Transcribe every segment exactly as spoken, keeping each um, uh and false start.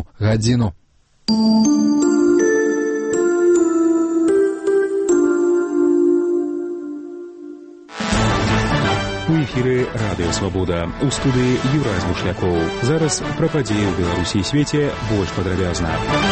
адну гадзіну. У эфіры Радыё Свабода. У студыі Юрай Змушлякоў. Зараз пра падзеі ў Беларусі і свеце больш падрабязна.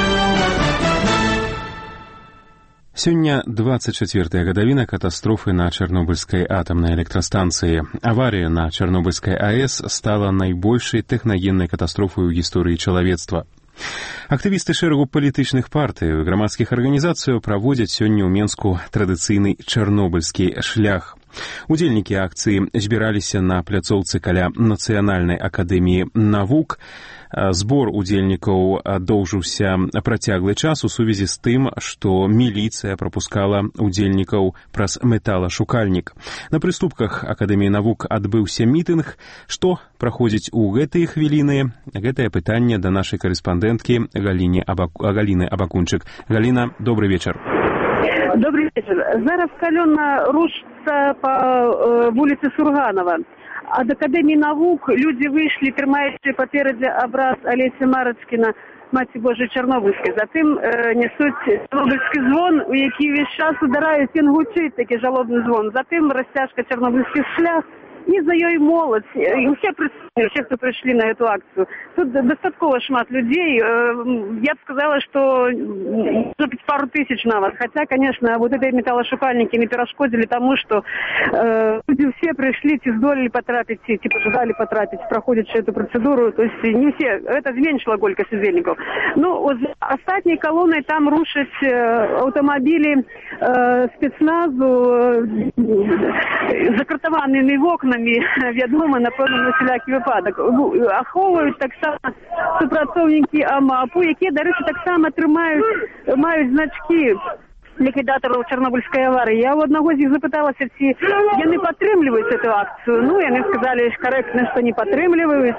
Сёння двадцать чацвёртая гадавіна катастрофы на Чарнобыльскай атамнай электрастанцыі. Аварыя на Чарнобыльскай АЭС стала найбольшай тэхнагеннай катастрофай у гісторыі чалавецтва. Актывісты шэрагу палітычных партый і грамадскіх арганізацыяў праводзяць сёння ў Менску традыцыйны чарнобыльскі шлях. Удзельнікі акцыі збіраліся на пляцоўцы каля Нацыянальнай акадэміі навук. Збор удзельнікаў доўжыўся працяглы час у сувязі з тым, што міліцыя прапускала удзельнікаў праз металашукальнік. На прыступках Акадэміі навук адбыўся мітынг. Што праходзіць у гэтыя хвіліны? Гэтае пытанне да нашай карэспандэнткі Галіны Галіны Абакунчык. Галіна, добры вечар. Добрый вечер. Зараз калёна рушится по э, улице Сурганова. Ад Академии наук люди вышли, трымаючи попереди образ Олеся Марочкина, Маці Божої Чорнобильської. Затим е, несуть Чорнобильський звон, у який весь час ударають, він гучить такий жалобний звон. Затим розтяжка Чорнобильський шлях, і за ёй молодь, і усе присутні, все, хто прийшли на эту акцію. Тут достатково шмат людей. Я бы сказала, что может быть пару тысяч нават. Хотя, конечно, вот эти металлошукальники не перешкодили тому, что э, люди все пришли, те здолели потрапить, те пожелали потрапить, проходят эту процедуру. То есть не все, это зменшило колькость удзельников. Ну, вот остатней колонной там рушить э, автомобили э, спецназу, э, закартованными окнами, вядома, напевно, на всілякі випадок. Аховують так само супрацовники АМАПу, які, до речі, так само тримають, мають значки ліквідаторів Чорнобильської аварії. Я у одного з них запиталася, чи вони підтримують цю акцію. Ну, вони сказали коректно, що не підтримують,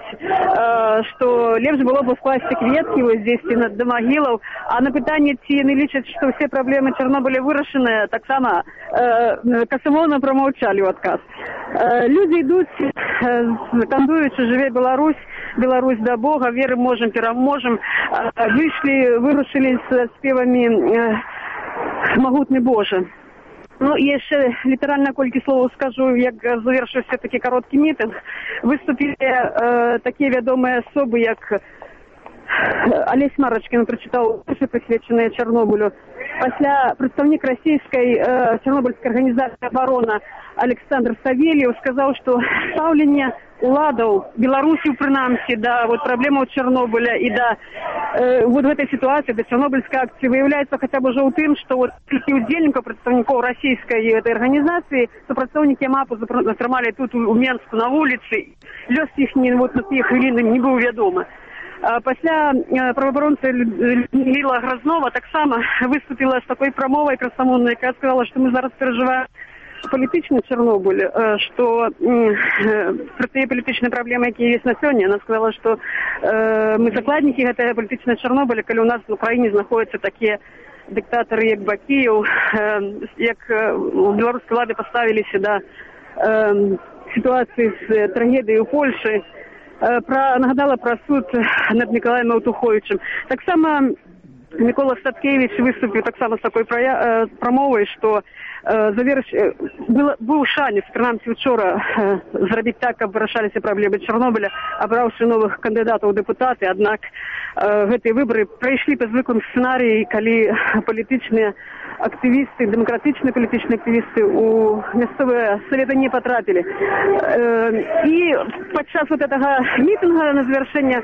що ліпше було б вкласти квітки ось здесь до могилів. А на питання, чи вони лічать, що всі проблеми Чорнобиля вирішені, так само косомовно промовчали відказ. Люди йдуть, скандують, що живе Білорусь, Білорусь до Бога, віри можемо, переможемо. Вийшли, вирушили з співами «Могутний Боже». Ну, і ще літерально кілька слов скажу, як завершився такий короткий мітинг. Виступили е, такі відомі особи, як Олесь Марочкин, прочитав вірші, присвячені Чорнобилю. Після представник російської е, Чорнобильської організації «Оборона» Олександр Савельев сказав, що ставлення уладов Белоруссии, принамсі, да, вот проблема Чернобыля и да, э, вот в этой ситуации, до Чернобыльской акции, выявляется хотя бы уже у тем, что вот таких удельников, представников российской этой организации, то представники МАПу затримали тут у Менску на улице, лёс их не, вот на тих хвилин не был ведомо. А після э, правооборонця Людмила Грознова так само виступила з такою промовою красомовною, яка сказала, що ми зараз переживаємо політичний Чорнобиль, що про ті політичні проблеми, які є на сьогодні, вона сказала, що ми закладники цього політичного Чорнобиля, коли у нас в Україні знаходяться такі диктатори, як Бакіїв, як білоруські влади поставили сюди ситуацію з трагедією у Польщі, нагадала про суд над Миколаєм Алтуховичем. Так само Микола Статкевич выступил так само с такой промовой, что э, заверш... был, был шанец, принамсі вчора, э, зробити так, каб вирішалися проблеми Чорнобиля, обравши нових кандидатів у депутати. Однак э, гэты выборы пройшли по звыклым сценарии, коли політичні активісти, демократичні політичні активісти у місцеві совети не потрапили. Э, і під час вот этого мітингу на завершення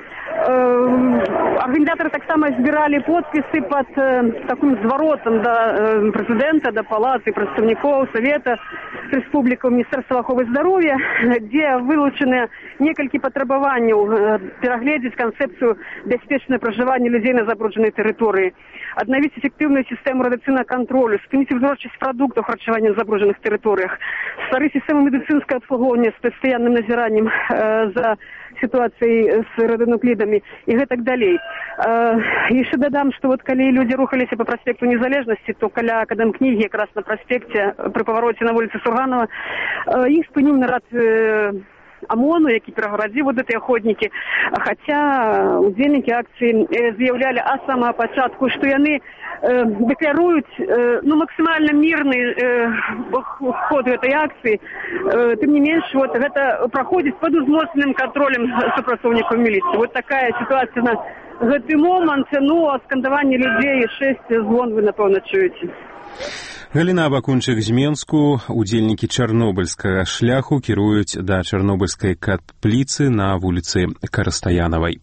э, організатори так само збирали подписи под э, таким зворотом до э, президента, до палаты представников Совета Республики, Министерства охороны здоровья, где вылучены несколько потребований э, переглядеть концепцию безопасного проживания людей на забрудженной территории, обновить эффективную систему радиационного контроля, спинить узорчивость продуктов харчевания на забрудженных территориях, створить систему медицинского обслуговывания с постоянным назиранием э, за ситуацией с радионуклидами и так далее. Э, еще додам, что вот когда люди рухались по проспекту Незалежности, то каля Академкниги, как раз на проспекте, при повороте на улице Сурганова, э, их спынил наряд э, ОМОНу, які пераградзіў вот эти охотники. Хаця удзельнікі акцыі заявлялі а самого пачатку, што яны э, дэкларуюць э, ну, максимально мирный э, ход этой акции. Э, тым не менш, вот гэта праходзіць под узмоцненым контролем супрацоўнікаў міліцыі. Вот такая ситуация на гэты момант. Ну, а скандаванне людзей шэсць звон вы, напэўна, чуеце. Галіна Бакунчык з Менску. Удзельнікі чарнобыльскага шляху кіруюць да чарнобыльскай капліцы на вуліцы Карастаянавай.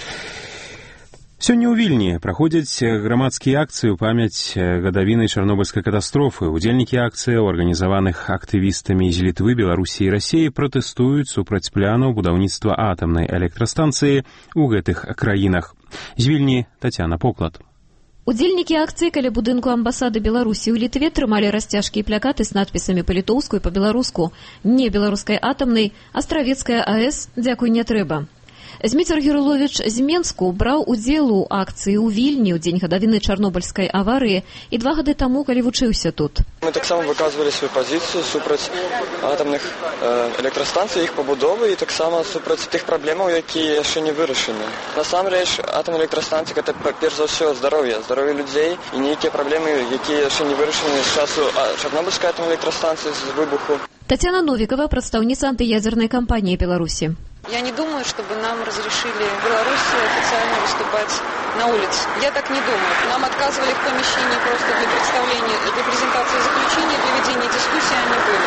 Сёння ў Вільні праходзяць грамадскія акцыі ў памяць гадавіны чарнобыльскай катастрофы. Удзельнікі акцыі, арганізаваных актывістамі з Літвы, Беларусі і Расіі, пратэстуюць супраць планаў будаўніцтва атамнай электрастанцыі ў гэтых краінах. З Вільні Тацяна Поклад. Удзельнікі акцыі каля будынку амбасады Беларусі ў Літве трымалі расцяжкі і плакаты з надпісамі па-літоўску і па-беларуску. Не беларускай атамнай, Астравецкая АЭС, дзякуй, не трэба. Зміцер Герулович з Менску браў удзел у акцыі ў Вільні ў дзень гадавіны чарнобыльскай аварыі і два гады таму, калі вучыўся тут. Мы таксама выказвалі сваю пазіцыю супраць атамных э, электрастанцый, іх пабудовы і таксама супраць тых праблемаў, якія яшчэ не вырашаны. Насамрэч, атамная электрастанцыя – гэта перш за ўсё здароўе, здароўе людзей і нейкія праблемы, якія яшчэ не вырашаны з часу чарнобыльскай атамнай электрастанцыі з выбуху. Татьяна Новикова, прадстаўніца антыядзернай кампаніі Беларусі. Я не думаю, чтобы нам разрешили в Беларуси официально выступать на улице. Я так не думаю. Нам отказывали в помещении просто для представления, для презентации заключения, для ведения дискуссии они были.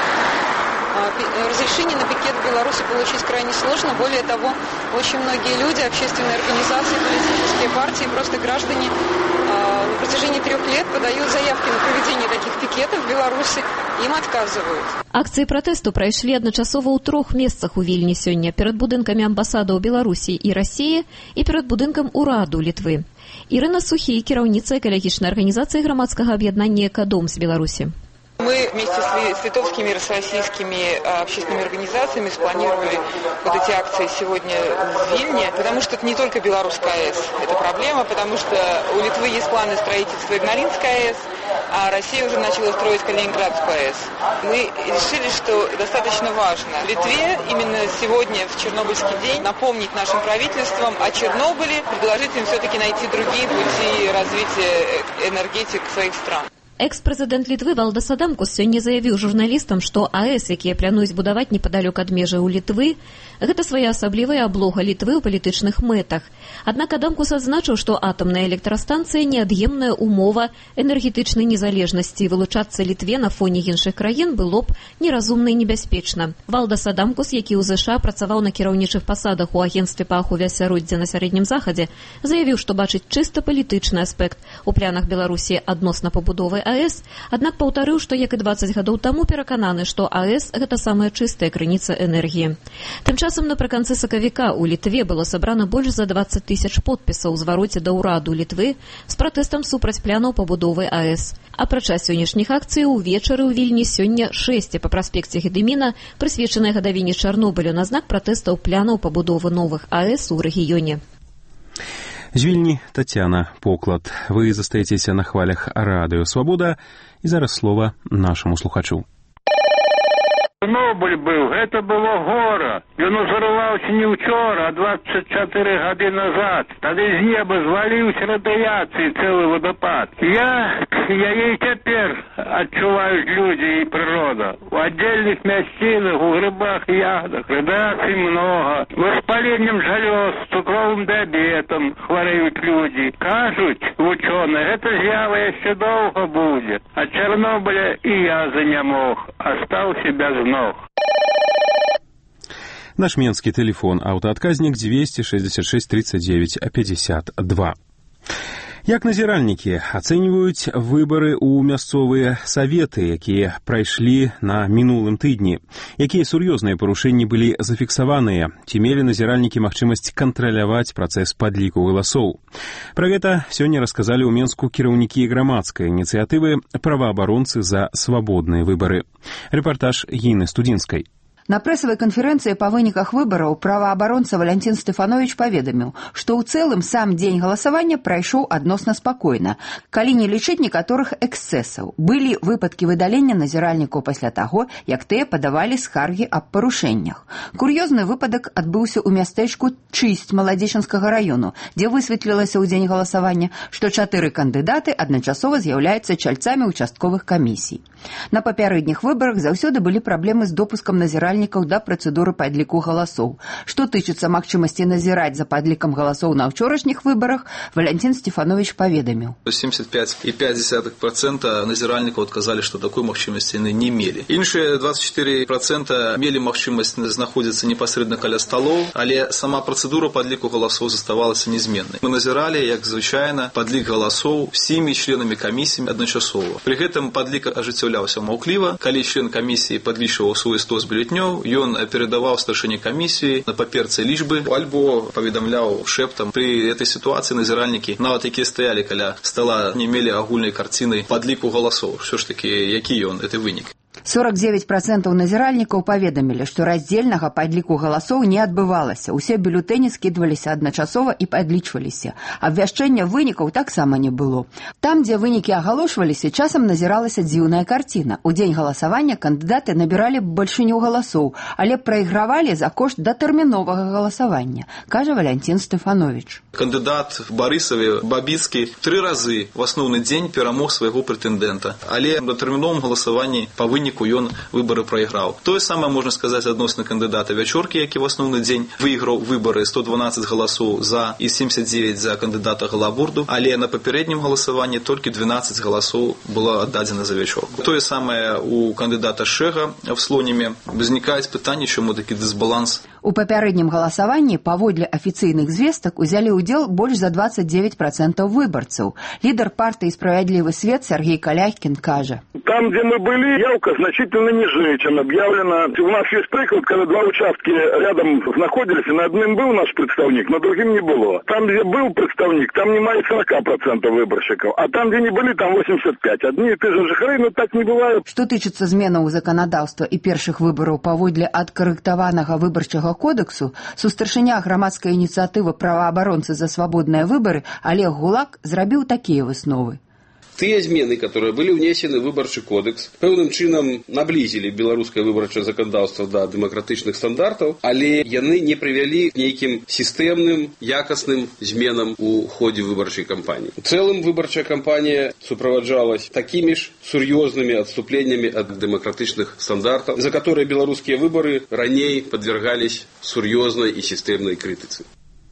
Разрешение на пикет в Беларуси получить крайне сложно. Более того, очень многие люди, общественные организации, политические партии, просто граждане на протяжении трех лет подают заявки на проведение таких пикетов в Беларуси, им отказывают. Акцыі пратэсту прайшлі адначасова ў трох месцах у Вільні сёння перад будынкамі амбасадаў Беларусі і Расіі і перад будынкам ураду Літвы. Ірына Сухі, кіраўніца экалагічнай арганізацыі грамадскага аб'яднання «Экадом» з Беларусі. Мы вместе с литовскими и российскими общественными организациями спланировали вот эти акции сегодня в Вильне, потому что это не только Белорусская АЭС, это проблема, потому что у Литвы есть планы строительства Игналинской АЭС, а Россия уже начала строить Калининградскую АЭС. Мы решили, что достаточно важно в Литве именно сегодня, в Чернобыльский день, напомнить нашим правительствам о Чернобыле, предложить им все-таки найти другие пути развития энергетик своих стран. Экс-прэзідэнт Літвы Валдас Адамкус сёння заявіў журналістам, што АЭС, якія плануюць будаваць непадалёк ад межы ў Літвы, гэта своеасаблівая аблога Літвы ў палітычных мэтах. Аднак Адамкус адзначыў, што атамная электрастанцыя неад'емная умова энергетычнай незалежнасці, і вылучацца Літве на фоне іншых краін было б неразумна і небяспечна. Валдас Адамкус, які ў ЗША працаваў на кіраўнічых пасадах у агенцтве па ахове асяроддзя на сярэднім захадзе, заявіў, што бачыць чыста палітычны аспект у планах Беларусі адносна пабудовы АЭС, аднак паўтарыў, што як і дваццаць гадоў таму перакананы, што АЭС гэта самая чыстая крыніца энергіі. Тым часам напрыканцы сакавіка ў Літве было сабрана больш за дваццаць тысяч подпісаў у звароце да ўраду Літвы з пратэстам супраць планаў пабудовы АЭС. Апрача сённяшніх акцый увечары ў Вільні сёння шэсце па праспекце Гедыміна, прысвечанай гадавіне Чарнобылю на знак пратэстаў планаў пабудовы новых АЭС у рэгіёне. З Вільні Тацяна Поклад. Вы застаецеся на хвалях Радыё Свабода, і зараз слова нашаму слухачу. Чорнобыль быў, гэта было гора. Ён узарваўся не ўчора, а дваццаць чатыры гады назад. Тады з неба зваліўся радыяцыі цэлы вадапад. Я, яе і цяпер адчуваюць людзі і прырода. У аддзельных мясцінах, у грыбах і ягодах радыяцыі многа. Воспаленнем жалёз, цукровым дыабетам хварэюць людзі. Кажуць вучоныя, гэта з'ява яшчэ доўга будзе. А Чарнобыля і я занямог, астаўся без ног. Наш менскі тэлефон аўтаадказнік дзвесце шэсцьдзесят шэсць тридцать девять пятьдесят два. Як назіральнікі ацэньваюць выбары ў мясцовыя саветы, якія прайшлі на мінулым тыдні? Якія сур'ёзныя парушэнні былі зафіксаваныя? Ці мелі назіральнікі магчымасць кантраляваць працэс падліку галасоў? Пра гэта сёння расказалі ў Менску кіраўнікі грамадскай ініцыятывы «Праваабаронцы за свабодныя выбары». Рэпартаж Гіны Студзінскай. На прэсавай канферэнцыі па выніках выбараў праваабаронца Валянцін Стэфановіч паведаміў, што ў цэлым сам дзень галасавання прайшоў адносна спакойна, калі не лічыць некаторых эксцэсаў. Былі выпадкі выдалення назіральнікаў пасля таго, як тыя падавалі скаргі аб парушэннях. Кур'ёзны выпадак адбыўся ў мястэчку Чысць Маладзечанскага раёну, дзе высветлілася ў дзень галасавання, што чатыры кандыдаты адначасова з'яўляюцца чальцамі участковых камісій. На папярэдніх выбарах заўсёды былі праблемы з допускам назіральнікаў да працэдуры падліку галасоў. Што тычыцца магчымасці назіраць за падлікам галасоў на ўчорашніх выбарах, Валянцін Стэфановіч паведаміў. семьдесят пять и пять десятых процента назіральнікаў адказалі, што такой магчымасці яны не мелі. Іншыя двадцать четыре процента мелі магчымасць знаходзіцца непасрэдна каля сталоў, але сама працэдура падліку галасоў заставалася нязменнай. Мы назіралі, як звычайна, падлік галасоў всімі членамі камісіі адначасова. Пры гэтым падлік ажыццяўляўся маўкліва. Калі член камісіі падлічваў свой стос бюлетнёў, ён перадаваў старшыні камісіі на паперцы лічбы альбо паведамляў шэптам. Пры этой сітуацыі назіральнікі, нават якія стаялі каля стала, не мелі агульнай карціны падліку галасоў. Усё ж такі, які ён, гэты вынік. сорок девять процентов назіральнікаў паведамілі, што раздзельнага падліку галасоў не адбывалася. Усе бюлетэні скідваліся адначасова і падлічваліся. Абвяшчэння вынікаў таксама не было. Там, дзе вынікі агалошваліся, часам назіралася дзіўная карціна. У дзень галасавання кандыдаты набіралі большыню галасоў, але прайгравалі за кошт датэрміновага галасавання, кажа Валянцін Стэфановіч. Кандыдат Барысаве Бабіцкі тры разы в асноўны дзень перамог свайго прэтэндэнта, але на датэрміновым галасаванні па выніку ён выбары прайграў. Тое самае можна сказаць адносна кандыдата Вячоркі, які в асноўны дзень выйграў выбары сто дванадцать галасоў за і семьдесят девять за кандыдата Галабурду, але на папярэднім галасаванні толькі двенадцать галасоў было аддадзена за Вячорку. Тое самае у кандыдата Шэга в Слоніме. Узнікаюць пытанні, чаму такі дысбаланс. У папярэднім галасаванні паводле афіцыйных звестак узялі ўдзел больш за двадцать девять процентов выбарцаў. Лідар партыі «Справядлівы свет» Сергей Каляхкин кажа. Там, где мы были, явка значительно ниже, чем объявлено. У нас есть приклад, когда два участки рядом находились, и на одном был наш представник, на другим не было. Там, где был представник, там немає сорок процентов выборщиков, а там, где не были, там восемьдесят пять. Одни и те же жыхары, но так не бывает. Што тычыцца зменаў заканадаўства і першых выбараў паводле адкарэктаванага выбарчага кодексу, сустаршыня грамадскай ініцыятывы праваабаронцы за свабодныя выбары Олег Гулак зрабіў такія высновы. Тыя змены, которые были внесены в выборчий кодекс, пэўным чынам наблизили беларускае выбарчае заканадаўства да дэмакратычных стандартаў, але яны не прывялі к нейкім сістэмным, якасным зменам у ходзе выбарчай кампаніі. У цэлым выбарчая кампанія суправаджалась такімі ж сур'ёзнымі адступленнямі ад дэмакратычных стандартаў, за которые беларускія выбары раней падвяргались сур'ёзнай і сістэмнай крытыцы.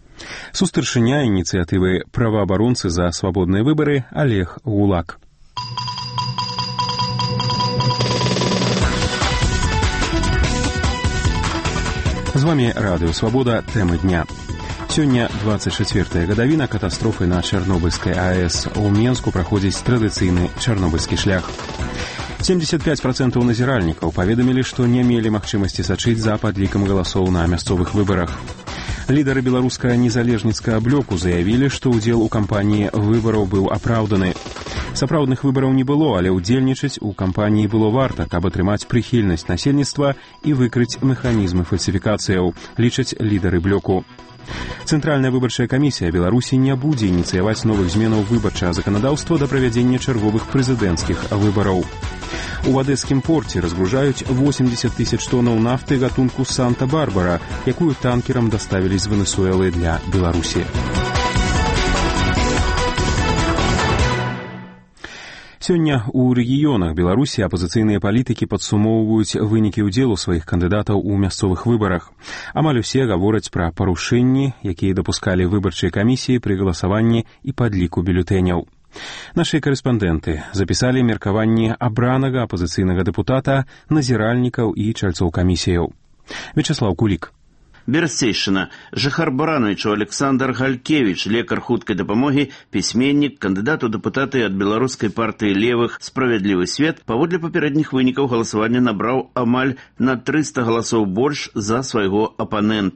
Сустаршыня ініцыятывы праваабаронцы за свабодныя выбары Олег Гулак. З вами Радыё Свабода, тэмы дня. Сёння двадцать чацвёртая гадавіна катастрофы на Чарнобыльскай АЭС. У Менску праходзіць традыцыйны чарнобыльскі шлях. семьдесят пять процентов назіральнікаў паведамілі, што не мелі магчымасці сачыць за падлікам галасоў на мясцовых выбарах. Лідары беларускага незалежніцкага блоку заявілі, што ўдзел у кампаніі выбараў быў апраўданы. Сапраўдных выбараў не было, але ўдзельнічаць у кампаніі было варта, каб атрымаць прыхільнасць насельніцтва і выкрыць механізмы фальсіфікацыяў, лічаць лідары блоку. Цэнтральная выбарчая камісія Беларусі не будзе ініцыяваць новых зменаў выбарчага заканадаўства да правядзення чарговых прэзідэнцкіх выбараў. У адэскім порце разгружаюць восемьдесят тысяч тоннаў нафты гатунку Санта-Барбара, якую танкерам даставілі з Венесуэлы для Беларусі. Сёння ў рэгіёнах Беларусі апазіцыйныя палітыкі падсумоўваюць вынікі ўдзелу сваіх кандыдатаў у мясцовых выбарах. Амаль усе гавораць пра парушэнні, якія дапускалі выбарчыя камісіі пры галасаванні і падліку бюлетэняў. Нашы карэспандэнты запісалі меркаванні абранага апазіцыйнага дэпутата, назіральнікаў і чальцоў камісіяў. Вячаслаў Кулік. Берасцейшчына. Жыхар Барановичу Александр Галькевич, лекар хуткай дапамогі, пісьменнік, кандыдат у дэпутаты ад беларускай партыі левых «Справядлівы свет», паводле папярэдніх вынікаў галасавання набраў амаль на триста галасоў больш за свайго апанента.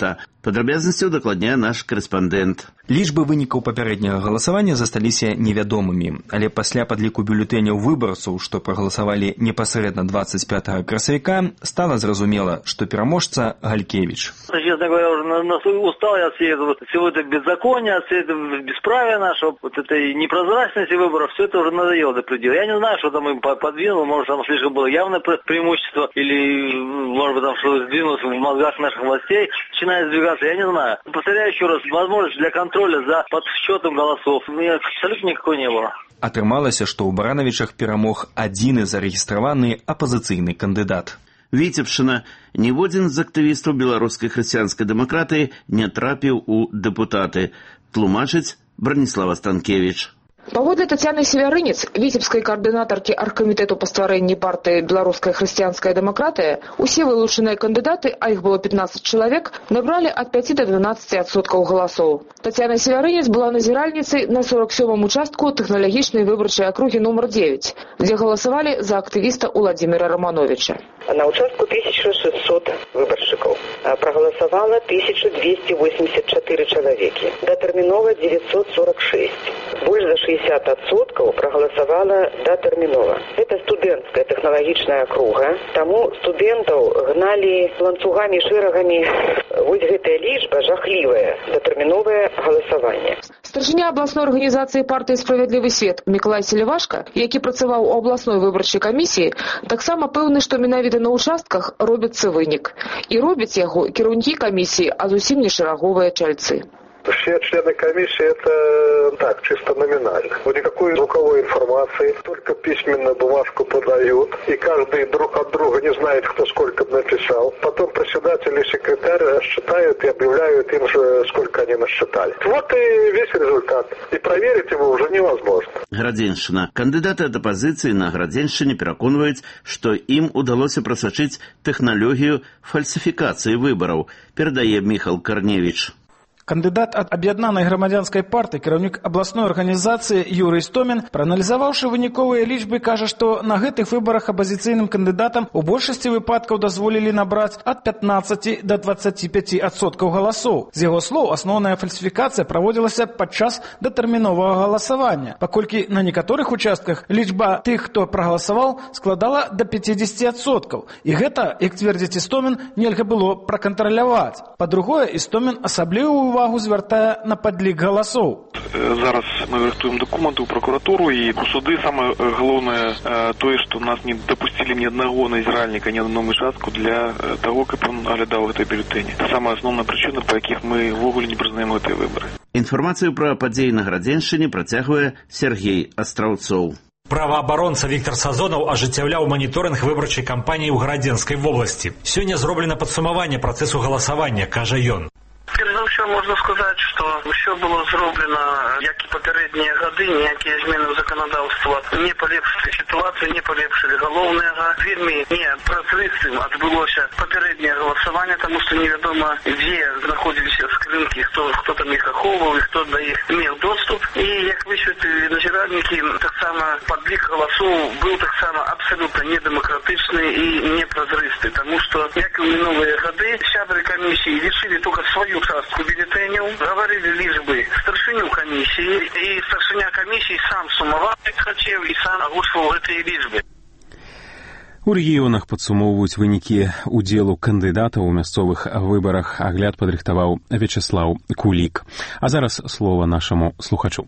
Падрабязнасцяў дакладняе наш корэспандэнт. Лічбы вынікаў папярэдняга галасавання засталіся невядомымі, але пасля падліку бюлетэняў выбарцаў, што прагаласавалі непасрэдна двадцать пятого красавіка, стала зразумела, што пераможца Галькевич. Честно говоря, уже на, на устал я от всего этого беззакония, от всего этого бесправия нашего, вот этой непрозрачности выборов, все это уже надоело до предела. Я не знаю, что там им подвинуло, может там слишком было явное преимущество, или может быть там что-то сдвинулось в мозгах наших властей, начинает сдвигаться, я не знаю. Повторяю еще раз, возможность для контроля за подсчетом голосов у меня абсолютно никакой не было. Атрымалася, што ў Баранавічах перамог адзіны зарэгістраваны апазіцыйны кандыдат. Віцебшчына. Ніводзін з актывістаў беларускай хрысціянскай дэмакратыі не трапіў у дэпутаты. Тлумачыць Браніслава Станкевіч. Паводле Тацяны Севярынец, віцебскай каардынатаркі аргкамітэту па стварэнні партыі «Беларуская хрысціянская дэмакратыя», усе вылучаныя кандыдаты, а іх было пятнадцать чалавек, набралі ад пяти до дванаццати адсоткаў галасоў. Тацяна Севярынец была назіральніцай на сорок сёмым участку тэхналагічнай выбарчай акругі нумар девять, дзе галасавалі за актывіста Уладзіміра Романовича. На участку тысяча шестьсот выборщиков. Проголосовало тысяча двести восемьдесят четыре человеки. Дотерминова девятьсот сорок шесть. Больше за шестьдесят отсотков проголосовало дотерминова. Это студентская технологичная округа. Тому студентов гнали ланцугами, шерогами. Вот эта лічба жахливая. Дотерминовое голосование. Старшыня областной организации партии «Справедливый свет» Миколай Селівашка, які працаваў у областной выбарчай камісіі, таксама пэўны, што менавіта на участках робіцца вынік. І робяць яго кіраўнікі камісіі, а зусім не шараговыя чальцы. Все члены комиссии это так, чисто номинально. Никакой звуковой информации, только письменно бумажку подают, и каждый друг от друга не знает, кто сколько написал. Потом председатель и секретарь считают и объявляют им же, сколько они насчитали. Вот и весь результат. И проверить его уже невозможно. Градзеншчына. Кандыдаты ад апазіцыі на Градзеншчыне пераконваюць, што ім удалося прасачыць тэхналогію фальсіфікацыі выбараў, перадае Міхал Карневіч. Кандыдат ад аб'яднанай грамадзянскай партыі, кіраўнік абласной арганізацыі Юрый Істомін, прааналізаваўшы выніковыя лічбы, кажа, што на гэтых выбарах апазіцыйным кандыдатам у большасці выпадкаў дазволілі набраць ад пятнаццаці да дваццаці пяці адсоткаў галасоў. З яго слоў, асноўная фальсіфікацыя праводзілася падчас датэрміновага галасавання, паколькі на некаторых участках лічба тых, хто прагаласаваў, складала да пяцідзесяці адсоткаў. І гэта, як цвердзіць Істомін, нельга было пракантраляваць. Па-другое, Істомін асаблівую увагу звяртае на падлік галасоў. Зараз мы рыхтуем документы ў прокуратуру і у суды. Самае галоўнае тое, што нас не дапусцілі ні аднаго назіральніка ні на адном участку для таго, каб ён аглядаў гэтыя бюлетэні. Самая асноўная прычына, па якіх мы ўвогуле не прызнаем гэтыя выбары. Інфармацыю пра падзеі на Градзеншчыне працягвае Сергей Астраўцоў. Праваабаронца Віктор Сазонаў ажыццяўляў маніторынг выбарчай кампаніі ў Гарадзенскай вобласці. Сёння зроблена падсумаванне працэсу галасавання, кажа ён. Перш за ўсё можна сказаць, што ўсё было зроблена, як і папярэднія гады, ніякія змены ў заканадаўства не палепшылі сітуацыю, не палепшылі. Галоўнага, вельмі не празрыстым адбылося папярэдняе галасаванне, таму што невядома, дзе знаходзіліся скрынкі, хто, хто там іх ахоўваў і хто да іх меў доступ. І як высветлілі назіральнікі, таксама падлік галасоў быў таксама абсалютна недэмакратычны і непразрысты, таму што, як і ў мінулыя гады, сябры камісіі лічылі толькі сваю частку бюлетэняў, гаварылі лічбы старшыню камісіі, і старшыня камісіі сам сумаваў, як хацеў, і сам агучваў гэтыя лічбы. У рэгіёнах падсумоўваюць вынікі удзелу кандыдатаў у мясцовых выбарах. Агляд падрыхтаваў Вячеслаў Кулік. А зараз слова нашаму слухачу.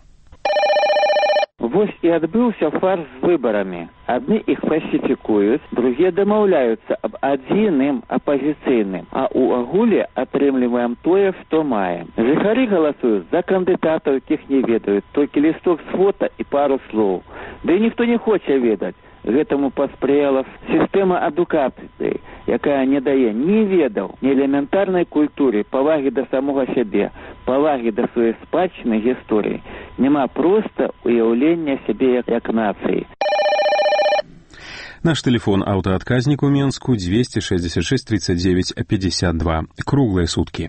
Вось і адбыўся фарс з выбарамі. Адны іх фальсіфікуюць, другія дамаўляюцца аб адзіным апазіцыйным, а ў агуле атрымліваем тое, што маем. Жыхары галасуюць за кандыдатаў, якіх не ведаюць, толькі лісток з фота і пару слоў. Ды да ніхто не хоча ведаць. Гэтаму паспрыяла сістэма адукацыі, якая не дае ні ведаў, ні элементарнай культуры, павагі да самога сябе, павагі да сваёй спадчыны гісторыі. Няма проста уяўлення сябе як, як нацыі. Наш телефон аўтаадказнік у Менску двести шестьдесят шесть тридцать девять пятьдесят два. Круглые сутки.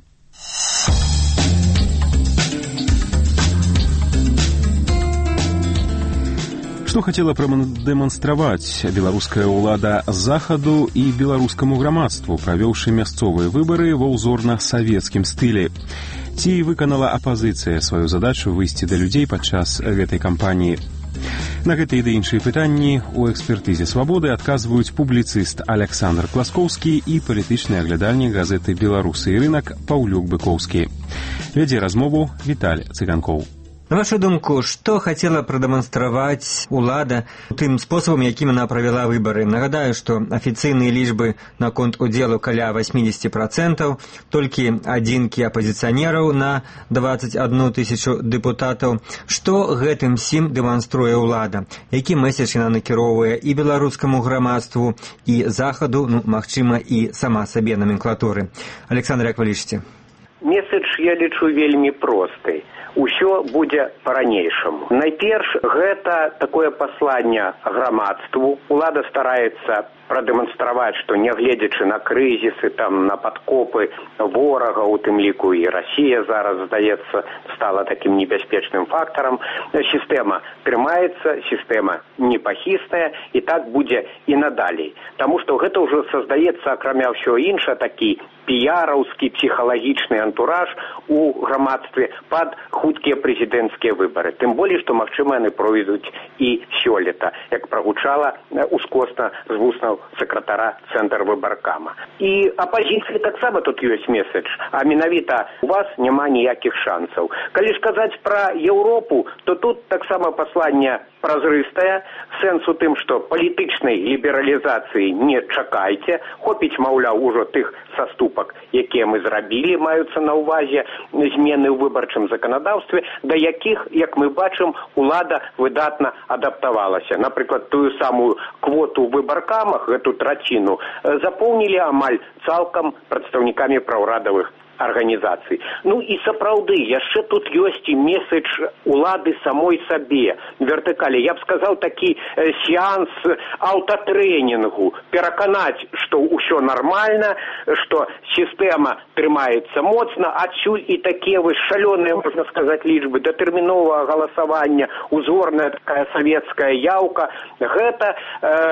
Што хацела прадэманстраваць беларуская ўлада захаду і беларускаму грамадству, правёўшы мясцовыя выбары ва ўзорна-савецкім стылі? Ці выканала апазіцыя сваю задачу выйсці да людзей падчас гэтай кампаніі? На гэтыя ды іншыя пытанні ў экспертызе «Свабоды» адказваюць публіцыст Александр Класкоўскі і палітычны аглядальнік газеты «Беларусы і рынак» Паўлюк Быкоўскі. Вядзе размову Віталь Цыганкоў. На вашу думку, што хацела прадэманстраваць улада тым спосабам, якім яна правяла выбары? Нагадаю, што афіцыйныя лічбы наконт удзелу каля восемьдесят процентов, толькі адзінкі апазіцыянераў на двадцать одну тысячу дэпутатаў. Што гэтым сім дэманструе ўлада? Які месседж яна накіроўвае і беларускаму грамадству, і захаду, ну, магчыма, і сама сабе наменклатуры? Александр, як вы лічыце? Месседж я лічу вельмі просты. Усё будзе па-ранейшаму. Найперш, гэта такое пасланне грамадству. Улада стараецца прадэманстраваць, што нягледзячы на крызісы, там, на падкопы ворага, у тым ліку і Расія зараз, здаецца, стала такім небяспечным фактарам. Сістэма трымаецца, сістэма непахістая, і так будзе і надалей. Таму што гэта ўжо создаецца, акрамя ўсё іншае, такі піяраўскі псіхалагічны антураж у грамадстве пад хуткія прэзідэнцкія выбары. Тым болей, што, магчыма, яны пройдуць і сёлета, як прагучала ускосна з вуснаў сакратара Цэнтр выбаркама. І апазіцыі таксама тут ёсць месседж, а менавіта у вас няма ніякіх шансаў. Калі ж казаць пра Еўропу, то тут таксама пасланне празрыстае, сэнс у тым, што палітычнай лібералізацыі не чакайце, хопіць, маўляў, ужо тых саступак, якія мы зрабілі, маюцца на ўвазе змены ў выбарчым заканадаўстве, да якіх, як мы бачым, улада выдатна адаптавалася. Напрыклад, тую самую квоту ў выбаркамах, гэту траціну, запоўнілі амаль цалкам прадстаўнікамі праўрадавых арганізацый. Ну і сапраўды, яшчэ тут ёсць і месседж улады самой сабе, вертыкалі. Я б сказаў, такі э, сеанс аўтатрэнінгу, пераканаць, што ўсё нармальна, што сістэма трымаецца моцна, адсюль і такія вось шалёныя, можна сказаць, лічбы датэрміновага галасавання, узорная такая савецкая яўка. Гэта э,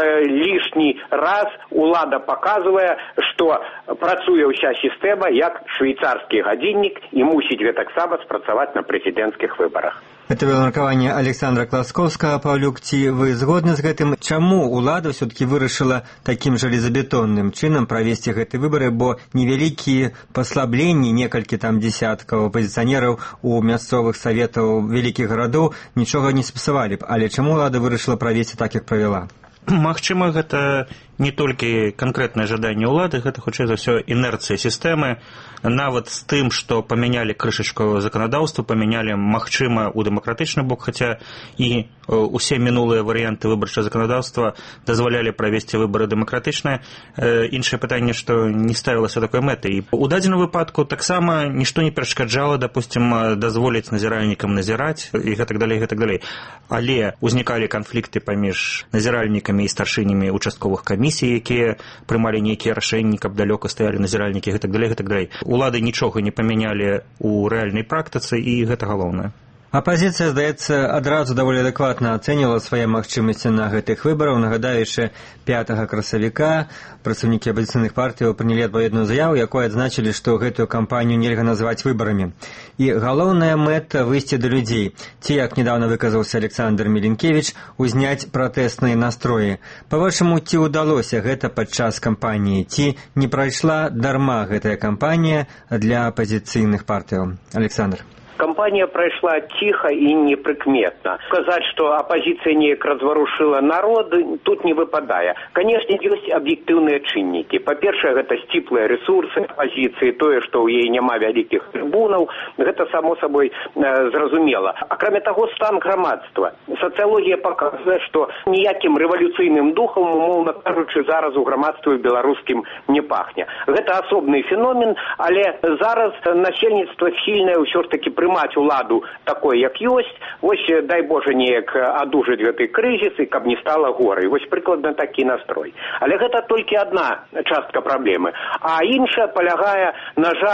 лішні раз улада паказвае, што працуе ўся сістэма як швейцарская швейцарскі гадзіннік і мусіць гэтаксама спрацаваць на прэзідэнцкіх выбарах. Это было меркаванне Александра Класкоўскага. Паўлюк, ці вы згодны з гэтым? Чаму ўлада ўсё-такі вырашыла такім жалезабетонным чынам правесці гэты выбары, бо невялікія паслабленні, некалькі там дзесяткаў апазіцыянераў у мясцовых саветаў вялікіх гарадоў нічога не спасавалі б. Але чаму ўлада вырашыла правесці так, як правяла? Магчыма, гэта не толькі канкрэтнае жаданне ўлады, гэта, хутчэй за ўсё, інерцыя сістэмы. Нават з тым, што памянялі крышачку заканадаўства, памянялі, магчыма, у дэмакратычны бок, хаця і усе мінулыя варыянты выбарчага заканадаўства дазвалялі правесці выбары дэмакратычныя. Іншае пытанне, што не ставілася такой мэты. І у дадзеным выпадку таксама нішто не перашкаджала, дапусцім, дазволіць назіральнікам назіраць і гэтак далей, гэтак далей. Але узнікалі канфлікты паміж назіральнікамі і старшынямі участковых камісій, якія прымалі нейкія рашэнні, каб далёка стаялі назіральнікі, гэтак далей, гэтак далей. Улады нічога не памянялі ў рэальнай практыцы, і гэта галоўнае. Апазіцыя, здаецца, адразу даволі адэкватна ацэньвала свае магчымасці на гэтых выбарах. Нагадаю, яшчэ пятага красавіка прадстаўнікі апазіцыйных партыяў прынялі адпаведную заяву, якой адзначылі, што гэтую кампанію нельга назваць выбарамі. І галоўная мэта выйсці да людзей. Ці, як недавно выказаўся Александр Меленкевич, узняць пратэсныя настроі. Па-вашаму, ці ўдалося гэта падчас кампаніі? Ці не прайшла дарма гэтая кампанія для апазіцыйных партыяў? Александр. Кампанія прайшла ціха і непрыкметна. Сказаць, што апазіцыя неяк разварушыла народ, тут не выпадае. Канешне, ёсць аб'ектыўныя чыннікі. Па-першае, гэта сціплыя рэсурсы апазіцыі, тое, што ў яе няма вялікіх трыбунаў, гэта само сабой э, зразумела. Акрамя таго, стан грамадства. Сацыялогія паказвае, што ніякім рэвалюцыйным духам, умоўна кажучы, зараз у грамадстве беларускім не пахне. Гэта асобны феномен, але зараз насельніцтва схільнае ўсё ж такі прымаць уладу такой, як ёсць, вось, дай Божа, неяк адужаць гэты крызіс, і каб не стала горай. Вось прыкладна такі настрой. Але гэта толькі адна частка праблемы. А іншая палягае, на жаль,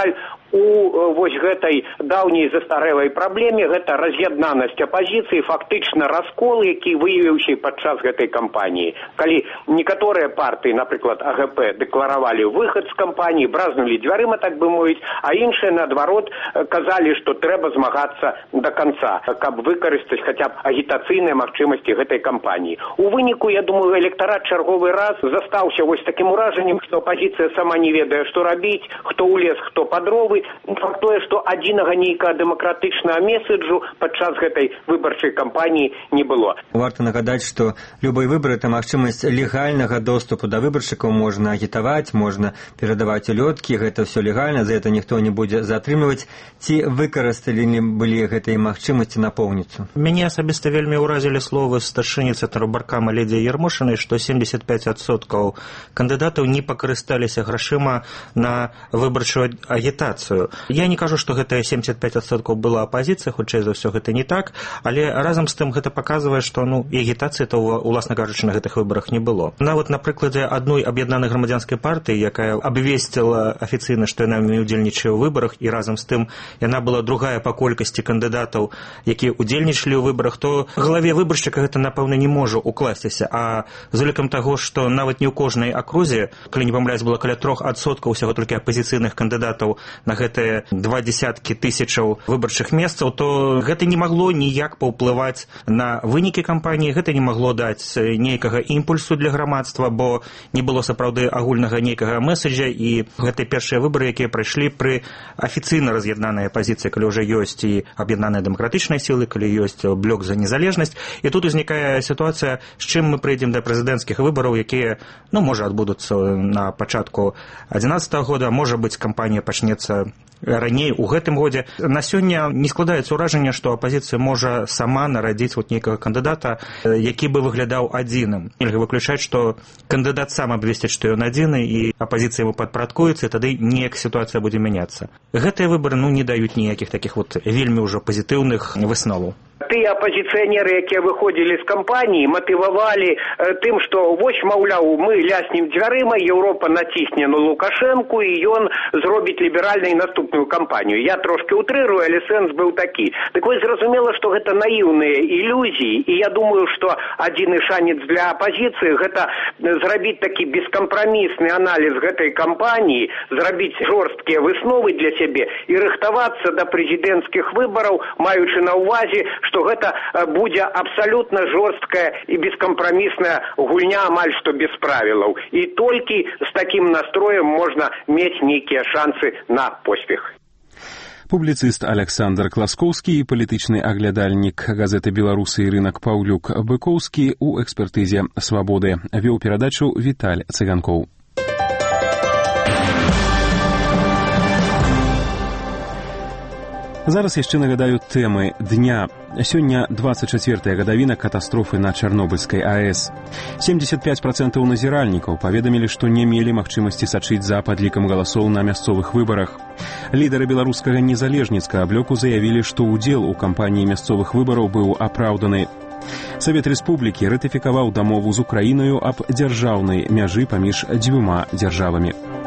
у вось гэтай даўняй застарэлай праблеме гэта раз'яднанасць апазіцыі, фактычна раскол, які выявіўся падчас гэтай кампаніі. Калі некаторыя партыі, напрыклад, А Г П, дэкларавалі выхад з кампаніі, бразнулі дзвярыма, так бы мовіць, а іншыя, наадварот, казалі, што трэба змагацца да канца, каб выкарыстаць хаця б агітацыйныя магчымасці гэтай кампаніі. У выніку, я думаю, электарат чарговы раз застаўся вось такім уражаннем, што апазіцыя сама не ведае, што рабіць, хто ў лес, хто пад ровы. Факт тое, што адзінага нейкага дэмакратычнага месаджу падчас гэтай выбарчай кампаніі не было. Варта нагадаць, што любой выбар – это магчымасць легальнага доступу да выбаршчыкаў, можна агітаваць, можна перадаваць улёткі, гэта ўсё легальна, за это ніхто не будзе затрымліваць. Ці выкарысталі былі гэтай магчымасці напоўніцу? Мяне асабіста вельмі ўразілі словы старшыні Цэнтру Баркама Лідзіі Ярмошынай, што семьдесят пять адсоткаў кандыдатаў не пакарысталіся грашыма на выбарчую агітацыю. Я не кажу, што гэта семьдесят пять адсоткаў была апазіцыя, хутчэй за ўсё гэта не так, але разам з тым гэта паказвае, што ну, і агітацыі то, уласна кажучы, на гэтых выбарах не было. Нават на прыкладзе адной аб'яднанай грамадзянскай партыі, якая абвесціла афіцыйна, што яна не ўдзельнічае ў выбарах, і разам з тым яна была другая па колькасці кандыдатаў, якія ўдзельнічалі ў выбарах, то галаве выбаршчыка гэта, напэўна, не можа укласціся. А з улікам таго, што нават не ў кожнай акрузе, калі не памыляюсь, было каля трох адсоткаў усяго толькі апазіцыйных кандыдатаў на гэтыя два десяткі тысячаў выбарчых месцаў, то гэта не магло ніяк паўплываць на вынікі кампаніі, гэта не магло даць нейкага імпульсу для грамадства, бо не было сапраўды агульнага нейкага месаджа, і гэтыя першыя выбары, якія прайшлі пры афіцыйна раз'яднанай апазіцыі, калі ўжо ёсць і аб'яднаныя дэмакратычныя сілы, калі ёсць блок за незалежнасць. І тут узнікае сітуацыя, з чым мы прыйдзем да прэзідэнцкіх выбараў, якія, ну, можа, адбудуцца на пачатку адзінаццатага года, можа быць, кампанія пачнецца раней у гэтым годзе. На сёння не складаецца ўражанне, што апазіцыя можа сама нарадзіць вот нейкага кандыдата, які бы выглядаў адзіным. Нельга выключаць, што кандыдат сам абвесціць, што ён адзіны, і апазіцыя яму падпарадкуецца, і тады неяк сітуацыя будзе мяняцца. Гэтыя выбары, ну, не даюць ніякіх такіх вот вельмі ўжо пазітыўных высноваў. Тыя апазіцыянеры, якія выходзілі з кампаніі, матывавалі тым, што вось, маўляў, мы ляснем дзвярыма, Еўропа націсне на Лукашэнку, і ён зробіць ліберальнай наступную кампанію. Я трошки утрырую, але сэнс быў такі. Так вось, зразумела, што гэта наіўныя ілюзіі, і я думаю, што адзіны шанец для апазіцыі – гэта зрабіць такі бескампрамісны аналіз гэтай кампаніі, зрабіць жорсткія высновы для сябе і рыхтавацца да прэзідэнцкіх выбараў, маючы на ўвазе, што гэта будзе абсалютна жорсткая і бескампрамісная гульня, амаль што без правілаў. І толькі з такім настроем можна мець нейкія шансы на поспех. Публіцыст Александр Класкоўскі і палітычны аглядальнік газеты «Беларусы» і рынак Паўлюк Быкоўскі ў экспертызе «Свабоды». Вёў перадачу Віталь Цыганкоў. Зараз яшчэ нагадаю тэмы дня. Сёння двадцать чацвёртая гадавіна катастрофы на Чарнобыльскай А Э С. семьдесят пять процентов назіральнікаў паведамілі, што не мелі магчымасці сачыць за падлікам галасоў на мясцовых выбарах. Лідары беларускага незалежніцкага блоку заявілі, што ўдзел у кампаніі мясцовых выбараў быў апраўданы. Савет Рэспублікі ратыфікаваў дамову з Украінаю аб дзяржаўнай мяжы паміж дзвюма дзяржавамі.